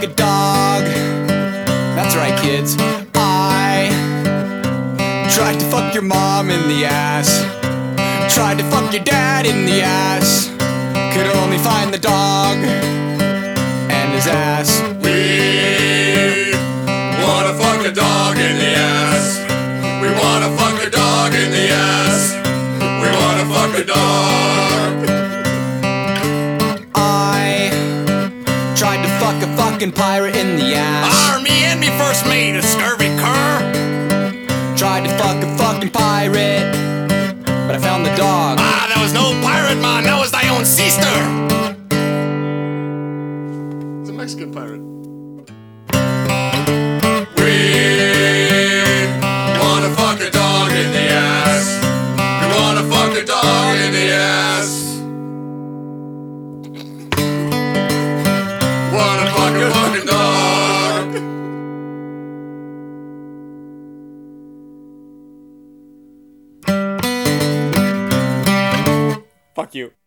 fuck a dog. That's right, kids. I tried to fuck your mom in the ass. Tried to fuck your dad in the ass. Could only find the dog and his ass. We wanna fuck a dog in the ass. We wanna fuck a dog in the ass. We wanna fuck a dog. I tried to fuck a fucking pirate in the ass. Me and me first mate, a scurvy cur. Tried to fuck a fucking pirate, but I found the dog. That was no pirate, man. That was thy own sister. It's a Mexican pirate. We wanna fuck a dog in the ass. We wanna fuck a dog in the ass. Wanna fuck a fucking dog. Fuck you.